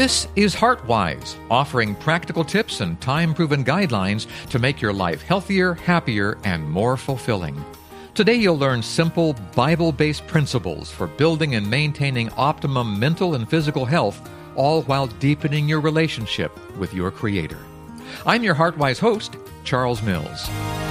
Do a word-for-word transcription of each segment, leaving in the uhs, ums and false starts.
This is HeartWise, offering practical tips and time-proven guidelines to make your life healthier, happier, and more fulfilling. Today you'll learn simple, Bible-based principles for building and maintaining optimum mental and physical health, all while deepening your relationship with your Creator. I'm your HeartWise host, Charles Mills.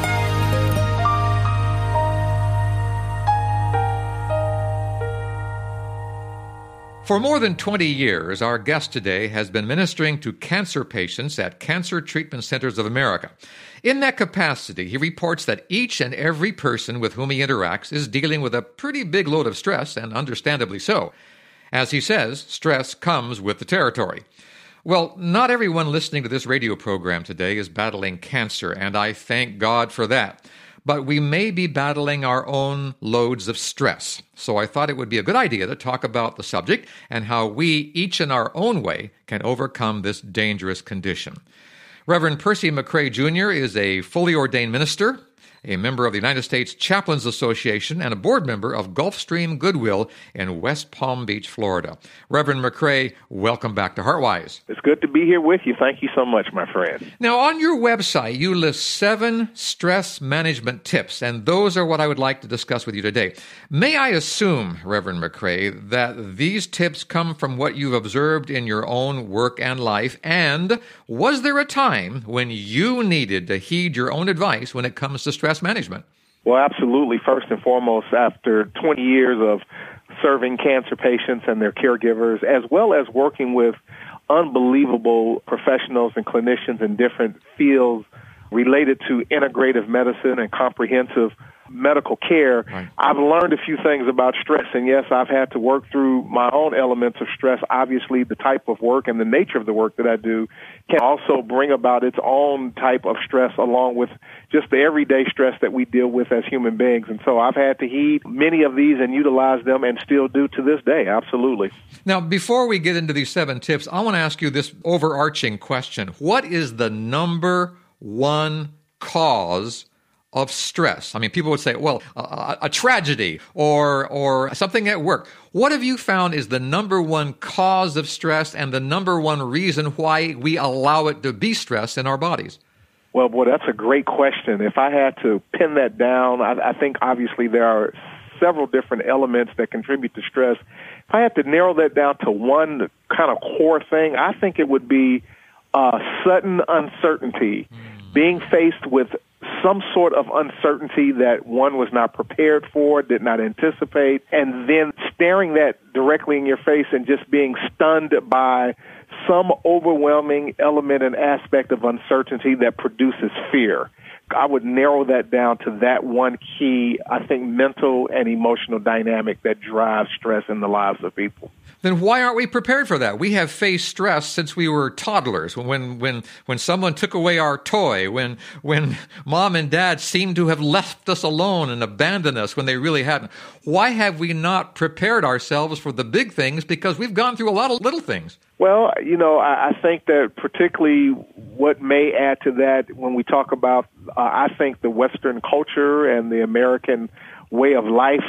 For more than twenty years, our guest today has been ministering to cancer patients at Cancer Treatment Centers of America. In that capacity, he reports that each and every person with whom he interacts is dealing with a pretty big load of stress, and understandably so. As he says, stress comes with the territory. Well, not everyone listening to this radio program today is battling cancer, and I thank God for that. But we may be battling our own loads of stress. So I thought it would be a good idea to talk about the subject and how we, each in our own way, can overcome this dangerous condition. Reverend Percy McCray Junior is a fully ordained minister, a member of the United States Chaplains Association, and a board member of Gulfstream Goodwill in West Palm Beach, Florida. Reverend McCray, welcome back to HeartWise. It's good to be here with you. Thank you so much, my friend. Now, on your website, you list seven stress management tips, and those are what I would like to discuss with you today. May I assume, Reverend McCray, that these tips come from what you've observed in your own work and life, and was there a time when you needed to heed your own advice when it comes to stress management? Well, absolutely. First and foremost, after twenty years of serving cancer patients and their caregivers, as well as working with unbelievable professionals and clinicians in different fields related to integrative medicine and comprehensive medical care, right. I've learned a few things about stress. And yes, I've had to work through my own elements of stress. Obviously, the type of work and the nature of the work that I do can also bring about its own type of stress along with just the everyday stress that we deal with as human beings. And so I've had to heed many of these and utilize them and still do to this day. Absolutely. Now, before we get into these seven tips, I want to ask you this overarching question. What is the number one cause of stress? I mean, people would say, well, a, a tragedy or or something at work. What have you found is the number one cause of stress and the number one reason why we allow it to be stress in our bodies? Well, boy, that's a great question. If I had to pin that down, I, I think obviously there are several different elements that contribute to stress. If I had to narrow that down to one kind of core thing, I think it would be uh, sudden uncertainty, mm. being faced with some sort of uncertainty that one was not prepared for, did not anticipate, and then staring that directly in your face and just being stunned by some overwhelming element and aspect of uncertainty that produces fear. I would narrow that down to that one key, I think, mental and emotional dynamic that drives stress in the lives of people. Then why aren't we prepared for that? We have faced stress since we were toddlers. When when when someone took away our toy, when when mom and dad seemed to have left us alone and abandoned us when they really hadn't. Why have we not prepared ourselves for the big things? Because we've gone through a lot of little things. Well, you know, I, I think that particularly what may add to that when we talk about, uh, I think, the Western culture and the American way of life,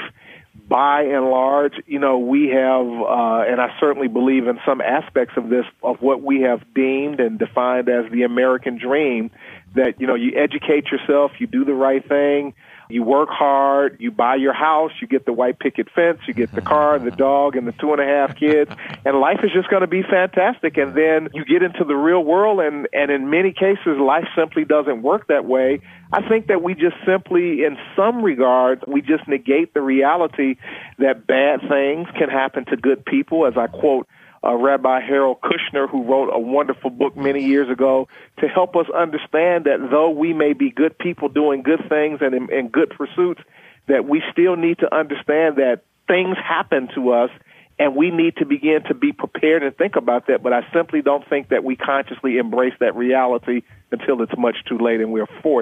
by and large, you know, we have, uh, and I certainly believe in some aspects of this, of what we have deemed and defined as the American dream, that, you know, you educate yourself, you do the right thing, you work hard, you buy your house, you get the white picket fence, you get the car, the dog, and the two and a half kids, and life is just going to be fantastic. And then you get into the real world, and, and in many cases, life simply doesn't work that way. I think that we just simply, in some regards, we just negate the reality that bad things can happen to good people, as I quote Uh, Rabbi Harold Kushner, who wrote a wonderful book many years ago to help us understand that though we may be good people doing good things and in, in good pursuits, that we still need to understand that things happen to us and we need to begin to be prepared and think about that. But I simply don't think that we consciously embrace that reality until it's much too late and we're forced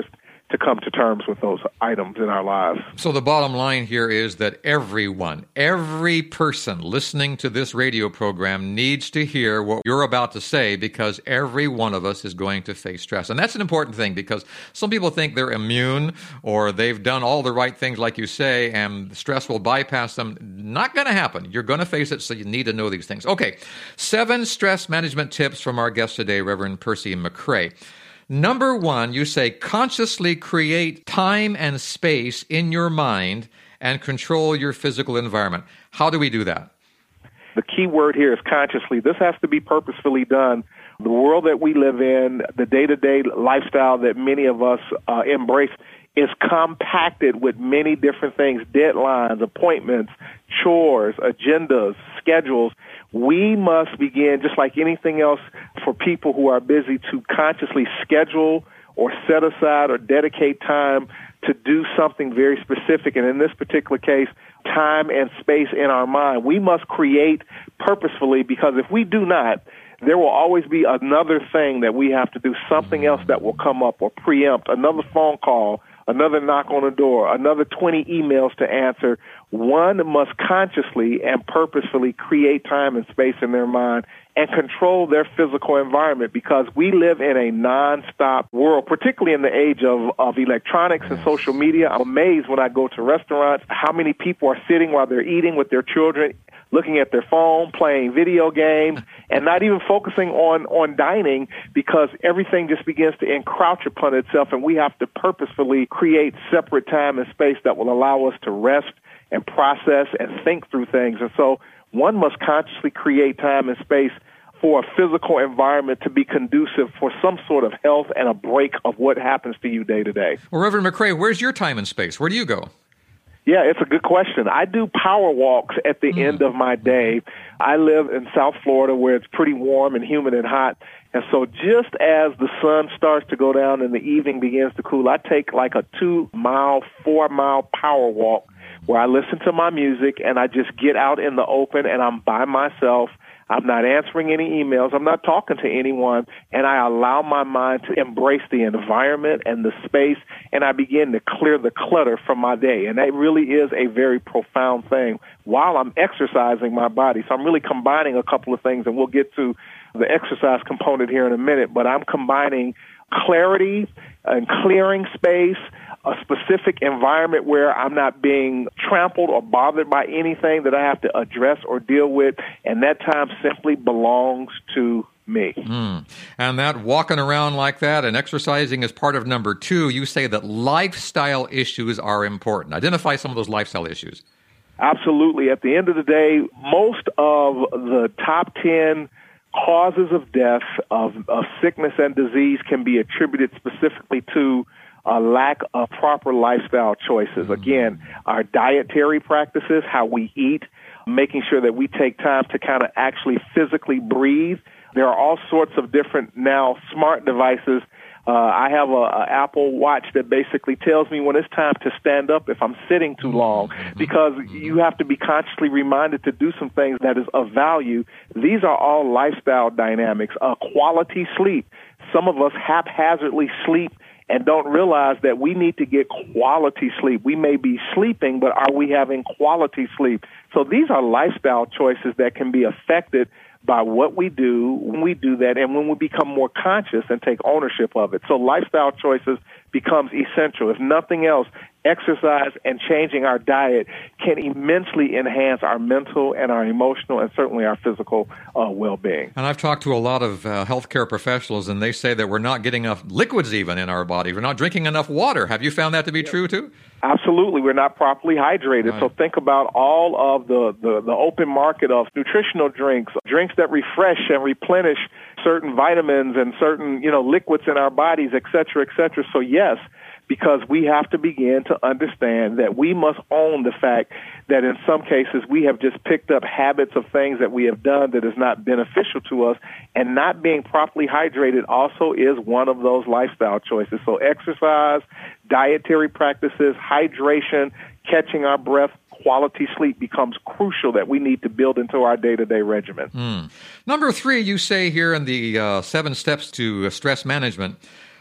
to come to terms with those items in our lives. So the bottom line here is that everyone, every person listening to this radio program needs to hear what you're about to say, because every one of us is going to face stress. And that's an important thing, because some people think they're immune or they've done all the right things, like you say, and stress will bypass them. Not going to happen. You're going to face it, so you need to know these things. Okay, seven stress management tips from our guest today, Reverend Percy McCray. Number one, you say consciously create time and space in your mind and control your physical environment. How do we do that? The key word here is consciously. This has to be purposefully done. The world that we live in, the day-to-day lifestyle that many of us uh, embrace, is compacted with many different things, deadlines, appointments, chores, agendas, schedules. We must begin, just like anything else, for people who are busy, to consciously schedule or set aside or dedicate time to do something very specific. And in this particular case, time and space in our mind. We must create purposefully, because if we do not, there will always be another thing that we have to do, something else that will come up or preempt, another phone call, another knock on the door, another twenty emails to answer. One must consciously and purposefully create time and space in their mind and control their physical environment, because we live in a nonstop world, particularly in the age of, of electronics and social media. I'm amazed when I go to restaurants how many people are sitting while they're eating with their children, looking at their phone, playing video games, and not even focusing on, on dining, because everything just begins to encroach upon itself, and we have to purposefully create separate time and space that will allow us to rest and process and think through things. And so one must consciously create time and space for a physical environment to be conducive for some sort of health and a break of what happens to you day to day. Well, Reverend McCray, where's your time and space? Where do you go? Yeah, it's a good question. I do power walks at the mm. end of my day. I live in South Florida, where it's pretty warm and humid and hot. And so just as the sun starts to go down and the evening begins to cool, I take like a two-mile, four-mile power walk where I listen to my music and I just get out in the open and I'm by myself. I'm not answering any emails. I'm not talking to anyone. And I allow my mind to embrace the environment and the space, and I begin to clear the clutter from my day. And that really is a very profound thing while I'm exercising my body. So I'm really combining a couple of things, and we'll get to the exercise component here in a minute. But I'm combining clarity and clearing space, a specific environment where I'm not being trampled or bothered by anything that I have to address or deal with, and that time simply belongs to me. Mm. And that walking around like that and exercising is part of number two. You say that lifestyle issues are important. Identify some of those lifestyle issues. Absolutely. At the end of the day, most of the top ten causes of death, of, of sickness and disease, can be attributed specifically to a lack of proper lifestyle choices. Again, our dietary practices, how we eat, making sure that we take time to kind of actually physically breathe. There are all sorts of different now smart devices. Uh, I have a, a Apple Watch that basically tells me when it's time to stand up if I'm sitting too long, because you have to be consciously reminded to do some things that is of value. These are all lifestyle dynamics. Uh, quality sleep. Some of us haphazardly sleep and don't realize that we need to get quality sleep. We may be sleeping, but are we having quality sleep? So these are lifestyle choices that can be affected by what we do when we do that and when we become more conscious and take ownership of it. So lifestyle choices becomes essential. If nothing else, exercise and changing our diet can immensely enhance our mental and our emotional and certainly our physical uh, well-being. And I've talked to a lot of uh, healthcare professionals, and they say that we're not getting enough liquids even in our body. We're not drinking enough water. Have you found that to be true too? Absolutely. We're not properly hydrated. Right. So think about all of the, the, the open market of nutritional drinks, drinks that refresh and replenish certain vitamins and certain, you know, liquids in our bodies, et cetera, et cetera. So yes, because we have to begin to understand that we must own the fact that in some cases we have just picked up habits of things that we have done that is not beneficial to us, and not being properly hydrated also is one of those lifestyle choices. So exercise, dietary practices, hydration, catching our breath, quality sleep becomes crucial that we need to build into our day-to-day regimen. Mm. Number three, you say here in the uh, seven steps to stress management,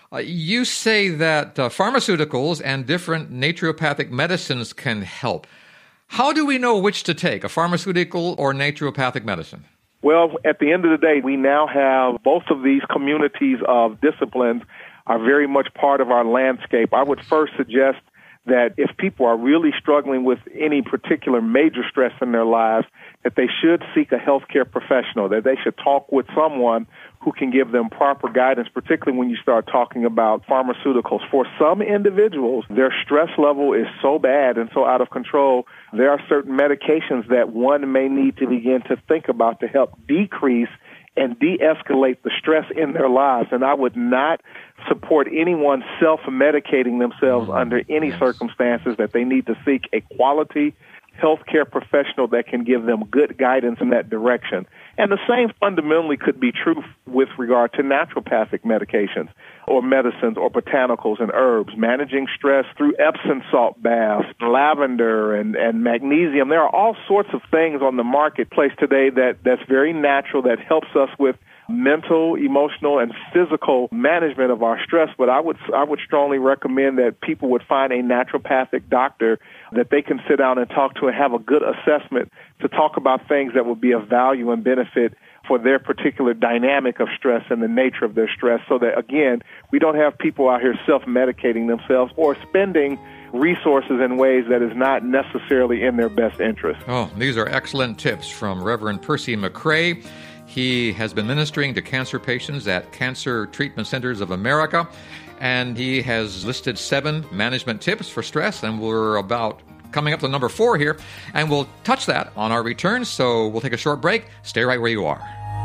Uh, you say that uh, pharmaceuticals and different naturopathic medicines can help. How do we know which to take, a pharmaceutical or naturopathic medicine? Well, at the end of the day, we now have both of these communities of disciplines are very much part of our landscape. I would first suggest that if people are really struggling with any particular major stress in their lives, that they should seek a healthcare professional, that they should talk with someone who can give them proper guidance, particularly when you start talking about pharmaceuticals. For some individuals, their stress level is so bad and so out of control, there are certain medications that one may need to begin to think about to help decrease and de-escalate the stress in their lives. And I would not support anyone self-medicating themselves mm-hmm. under any yes. circumstances, that they need to seek a quality healthcare professional that can give them good guidance in that direction. And the same fundamentally could be true with regard to naturopathic medications or medicines or botanicals and herbs, managing stress through Epsom salt baths, lavender and, and magnesium. There are all sorts of things on the marketplace today that, that's very natural, that helps us with mental, emotional, and physical management of our stress. But I would I would strongly recommend that people would find a naturopathic doctor that they can sit down and talk to and have a good assessment to talk about things that would be of value and benefit for their particular dynamic of stress and the nature of their stress, so that, again, we don't have people out here self-medicating themselves or spending resources in ways that is not necessarily in their best interest. Oh, these are excellent tips from Reverend Percy McCray. He has been ministering to cancer patients at Cancer Treatment Centers of America, and he has listed seven management tips for stress, and we're about coming up to number four here, and we'll touch that on our return, so we'll take a short break. Stay right where you are.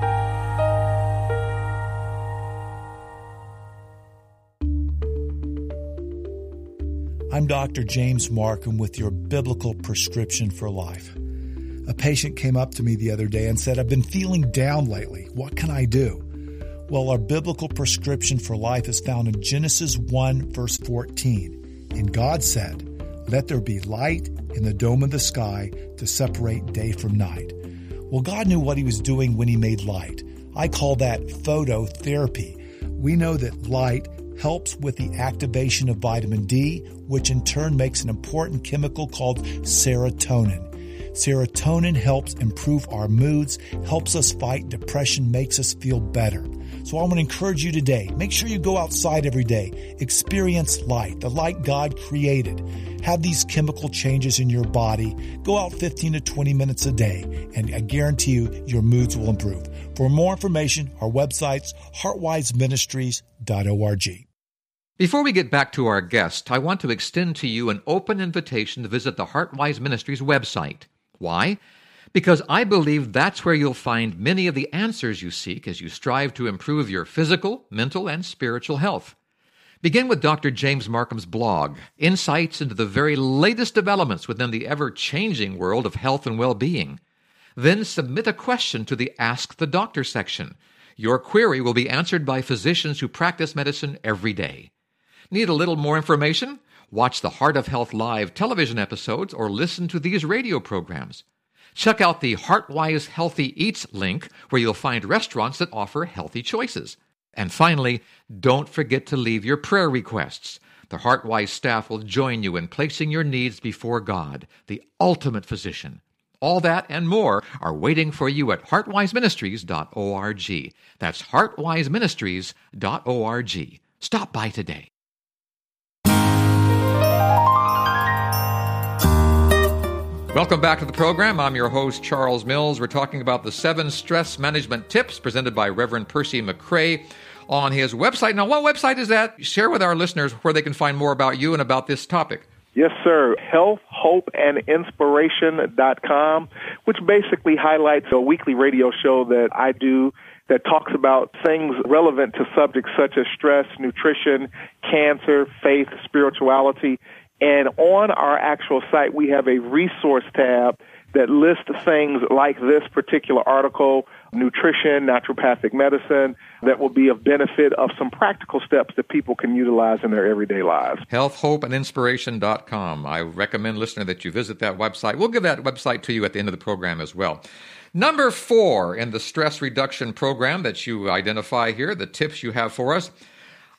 I'm Doctor James Markham with your Biblical Prescription for Life. A patient came up to me the other day and said, I've been feeling down lately. What can I do? Well, our biblical prescription for life is found in Genesis one, verse fourteen. And God said, let there be light in the dome of the sky to separate day from night. Well, God knew what he was doing when he made light. I call that phototherapy. We know that light helps with the activation of vitamin D, which in turn makes an important chemical called serotonin. Serotonin helps improve our moods, helps us fight depression, makes us feel better. So I want to encourage you today, make sure you go outside every day, experience light, the light God created. Have these chemical changes in your body. Go out fifteen to twenty minutes a day, and I guarantee you your moods will improve. For more information, our website's heart wise ministries dot org. Before we get back to our guest, I want to extend to you an open invitation to visit the HeartWise Ministries website. Why? Because I believe that's where you'll find many of the answers you seek as you strive to improve your physical, mental, and spiritual health. Begin with Doctor James Markham's blog, insights into the very latest developments within the ever-changing world of health and well-being. Then submit a question to the Ask the Doctor section. Your query will be answered by physicians who practice medicine every day. Need a little more information? Watch the Heart of Health Live television episodes or listen to these radio programs. Check out the HeartWise Healthy Eats link, where you'll find restaurants that offer healthy choices. And finally, don't forget to leave your prayer requests. The HeartWise staff will join you in placing your needs before God, the ultimate physician. All that and more are waiting for you at heart wise ministries dot org. That's heart wise ministries dot org. Stop by today. Welcome back to the program. I'm your host, Charles Mills. We're talking about the seven stress management tips presented by Reverend Percy McCray on his website. Now, what website is that? Share with our listeners where they can find more about you and about this topic. Yes, sir. health hope and inspiration dot com, which basically highlights a weekly radio show that I do that talks about things relevant to subjects such as stress, nutrition, cancer, faith, spirituality. And on our actual site, we have a resource tab that lists things like this particular article, nutrition, naturopathic medicine, that will be of benefit of some practical steps that people can utilize in their everyday lives. health hope and inspiration dot com. I recommend, listener, that you visit that website. We'll give that website to you at the end of the program as well. Number four in the stress reduction program that you identify here, the tips you have for us.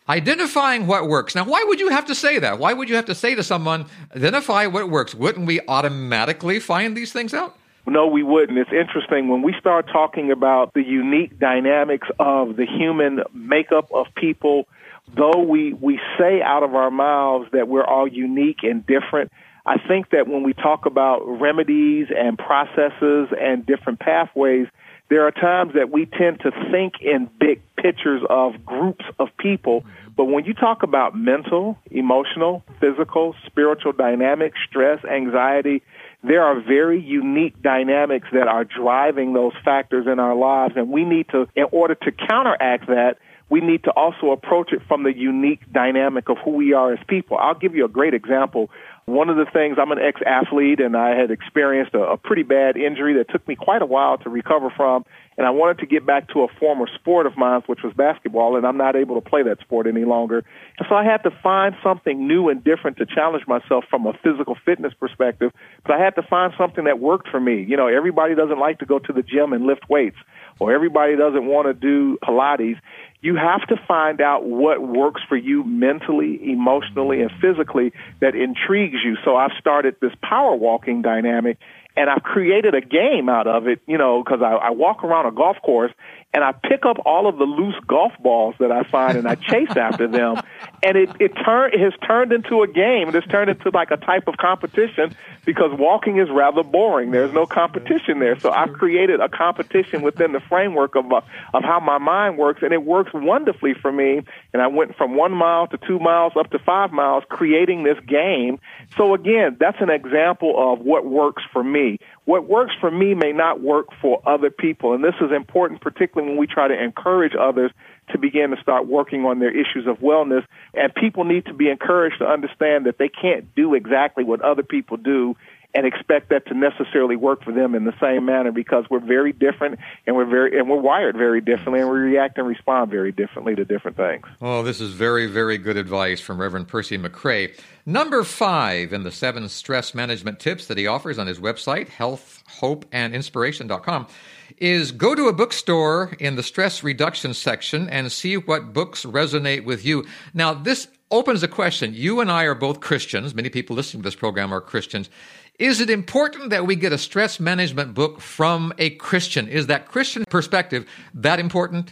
Identifying what works. Now, why would you have to say that? Why would you have to say to someone, identify what works? Wouldn't we automatically find these things out? No, we wouldn't. It's interesting. When we start talking about the unique dynamics of the human makeup of people, though we, we say out of our mouths that we're all unique and different, I think that when we talk about remedies and processes and different pathways, there are times that we tend to think in big pictures of groups of people. But when you talk about mental, emotional, physical, spiritual dynamics, stress, anxiety, there are very unique dynamics that are driving those factors in our lives. And we need to, in order to counteract that, we need to also approach it from the unique dynamic of who we are as people. I'll give you a great example. One of the things, I'm an ex-athlete, and I had experienced a, a pretty bad injury that took me quite a while to recover from, and I wanted to get back to a former sport of mine, which was basketball, and I'm not able to play that sport any longer. And so I had to find something new and different to challenge myself from a physical fitness perspective, but I had to find something that worked for me. You know, everybody doesn't like to go to the gym and lift weights, or everybody doesn't want to do Pilates. You have to find out what works for you mentally, emotionally, and physically that intrigues you. So I've started this power walking dynamic, and I've created a game out of it, you know, because I, I walk around a golf course, and I pick up all of the loose golf balls that I find, and I chase after them. And it, it, turn, it has turned into a game. It has turned into like a type of competition because walking is rather boring. There's no competition there. So I've created a competition within the framework of, uh, of how my mind works, and it works wonderfully for me. And I went from one mile to two miles up to five miles creating this game. So, again, that's an example of what works for me. What works for me may not work for other people, and this is important, particularly when we try to encourage others to begin to start working on their issues of wellness. And people need to be encouraged to understand that they can't do exactly what other people do and expect that to necessarily work for them in the same manner, because we're very different and we're very and we're wired very differently, and we react and respond very differently to different things. Oh, this is very, very good advice from Reverend Percy McCray. Number five in the seven stress management tips that he offers on his website, health hope and inspiration dot com, is go to a bookstore in the stress reduction section and see what books resonate with you. Now, this opens a question. You and I are both Christians. Many people listening to this program are Christians. Is it important that we get a stress management book from a Christian? Is that Christian perspective that important?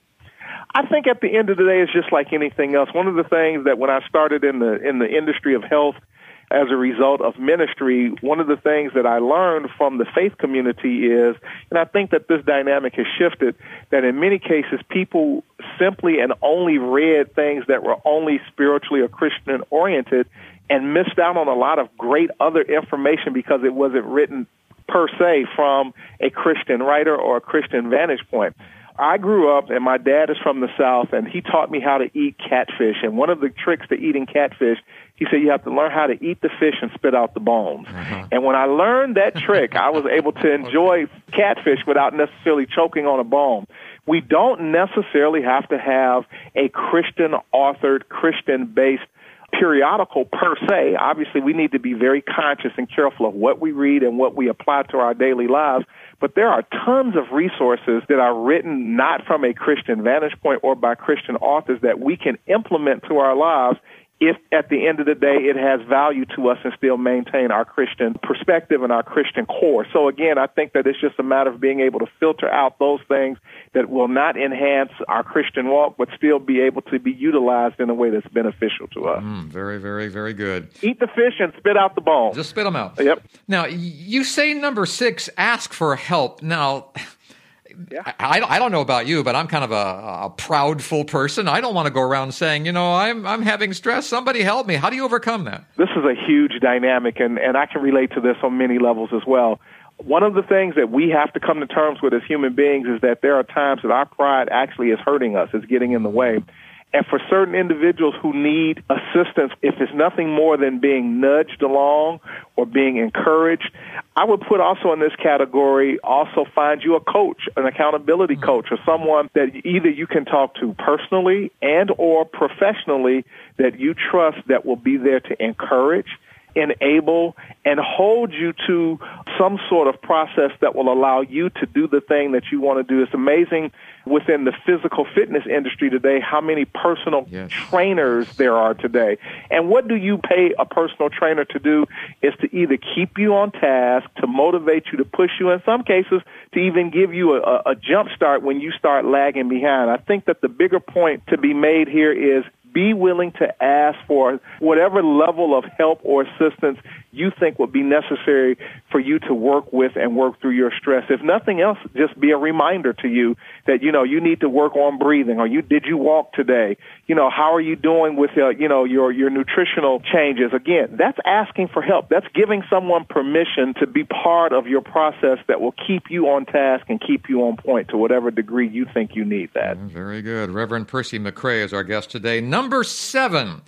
I think at the end of the day, it's just like anything else. One of the things that when I started in the in the industry of health as a result of ministry, one of the things that I learned from the faith community is, and I think that this dynamic has shifted, that in many cases people simply and only read things that were only spiritually or Christian oriented and missed out on a lot of great other information because it wasn't written per se from a Christian writer or a Christian vantage point. I grew up, and my dad is from the South, and he taught me how to eat catfish. And one of the tricks to eating catfish, he said you have to learn how to eat the fish and spit out the bones. Uh-huh. And when I learned that trick, I was able to enjoy catfish without necessarily choking on a bone. We don't necessarily have to have a Christian-authored, Christian-based periodical per se. Obviously, we need to be very conscious and careful of what we read and what we apply to our daily lives. But there are tons of resources that are written not from a Christian vantage point or by Christian authors that we can implement to our lives if at the end of the day it has value to us and still maintain our Christian perspective and our Christian core. So again, I think that it's just a matter of being able to filter out those things that will not enhance our Christian walk, but still be able to be utilized in a way that's beneficial to us. Mm, very, very, very good. Eat the fish and spit out the bones. Just spit them out. Yep. Now, you say number six, ask for help. Now, Yeah. I, I don't know about you, but I'm kind of a, a proudful person. I don't want to go around saying, you know, I'm I'm having stress. Somebody help me. How do you overcome that? This is a huge dynamic, and, and I can relate to this on many levels as well. One of the things that we have to come to terms with as human beings is that there are times that our pride actually is hurting us, is getting in the way. And for certain individuals who need assistance, if it's nothing more than being nudged along or being encouraged, I would put also in this category, also find you a coach, an accountability coach, or someone that either you can talk to personally and or professionally that you trust that will be there to encourage, enable, and hold you to some sort of process that will allow you to do the thing that you want to do. It's amazing within the physical fitness industry today how many personal yes. trainers there are today. And what do you pay a personal trainer to do is to either keep you on task, to motivate you, to push you, in some cases, to even give you a, a jump start when you start lagging behind. I think that the bigger point to be made here is be willing to ask for whatever level of help or assistance you think would be necessary for you to work with and work through your stress. If nothing else, just be a reminder to you that, you know, you need to work on breathing, or you, did you walk today? You know, how are you doing with, uh, you know, your, your nutritional changes? Again, that's asking for help. That's giving someone permission to be part of your process that will keep you on task and keep you on point to whatever degree you think you need that. Very good. Reverend Percy McCray is our guest today. Number seven,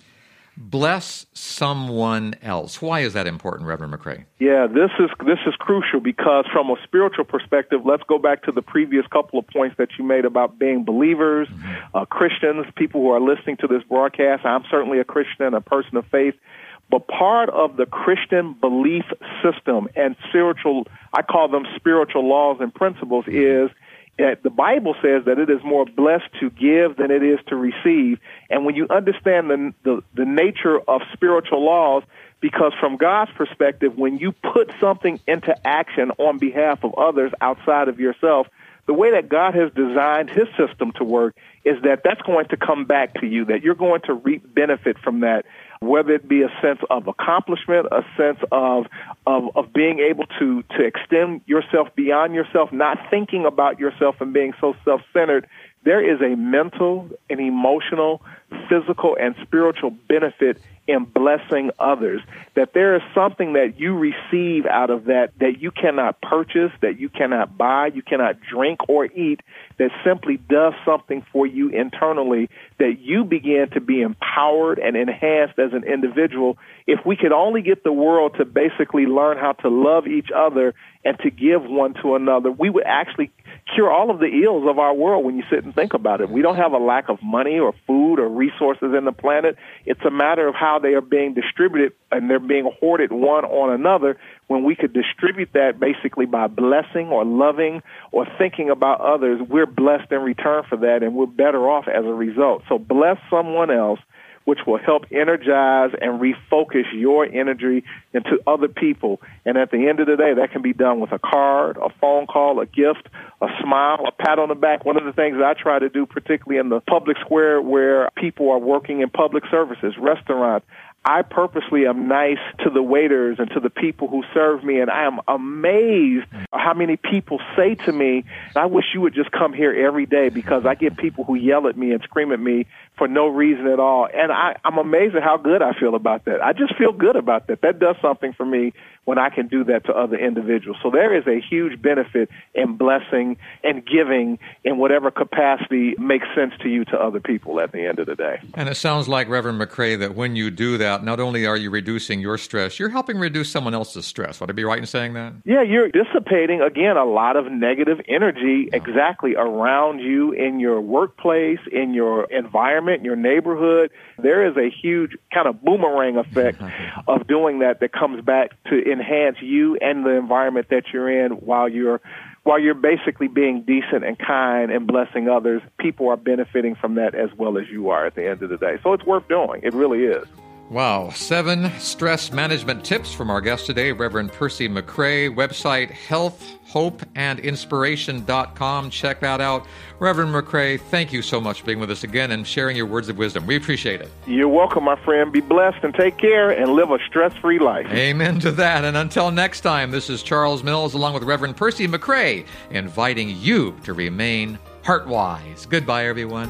bless someone else. Why is that important, Reverend McCray? Yeah, this is this is crucial because from a spiritual perspective, let's go back to the previous couple of points that you made about being believers, mm-hmm. uh, Christians, people who are listening to this broadcast. I'm certainly a Christian, a person of faith. But part of the Christian belief system and spiritual, I call them spiritual laws and principles, is that the Bible says that it is more blessed to give than it is to receive. And when you understand the, the, the nature of spiritual laws, because from God's perspective, when you put something into action on behalf of others outside of yourself, the way that God has designed his system to work is that that's going to come back to you, that you're going to reap benefit from that, whether it be a sense of accomplishment, a sense of of, of being able to, to extend yourself beyond yourself, not thinking about yourself and being so self-centered. There is a mental, an emotional, physical, and spiritual benefit in blessing others, that there is something that you receive out of that that you cannot purchase, that you cannot buy, you cannot drink or eat, that simply does something for you internally, that you begin to be empowered and enhanced as an individual. If we could only get the world to basically learn how to love each other and to give one to another, we would actually cure all of the ills of our world when you sit and think about it. We don't have a lack of money or food or resources in the planet. It's a matter of how they are being distributed, and they're being hoarded one on another, when we could distribute that basically by blessing or loving or thinking about others. We're blessed in return for that, and we're better off as a result. So bless someone else, which will help energize and refocus your energy into other people. And at the end of the day, that can be done with a card, a phone call, a gift, a smile, a pat on the back. One of the things that I try to do, particularly in the public square where people are working in public services, restaurants, I purposely am nice to the waiters and to the people who serve me, and I am amazed how many people say to me, I wish you would just come here every day, because I get people who yell at me and scream at me for no reason at all. And I, I'm amazed at how good I feel about that. I just feel good about that. That does something for me when I can do that to other individuals. So there is a huge benefit in blessing and giving in whatever capacity makes sense to you to other people at the end of the day. And it sounds like, Reverend McCray, that when you do that, not only are you reducing your stress, you're helping reduce someone else's stress. Would I be right in saying that? Yeah, you're dissipating, again, a lot of negative energy exactly around you in your workplace, in your environment, your neighborhood. There is a huge kind of boomerang effect of doing that that comes back to enhance you and the environment that you're in while you're while you're basically being decent and kind and blessing others. People are benefiting from that as well as you are at the end of the day. So it's worth doing. It really is. Wow. Seven stress management tips from our guest today, Reverend Percy McCray. Website health hope and inspiration dot com. Check that out. Reverend McCray, thank you so much for being with us again and sharing your words of wisdom. We appreciate it. You're welcome, my friend. Be blessed and take care and live a stress-free life. Amen to that. And until next time, this is Charles Mills along with Reverend Percy McCray, inviting you to remain heart-wise. Goodbye, everyone.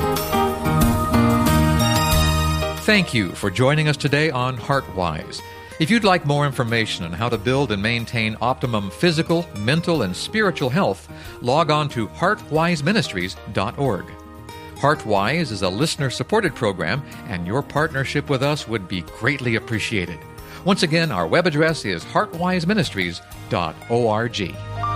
Thank you for joining us today on HeartWise. If you'd like more information on how to build and maintain optimum physical, mental, and spiritual health, log on to heart wise ministries dot org. HeartWise is a listener-supported program, and your partnership with us would be greatly appreciated. Once again, our web address is heart wise ministries dot org.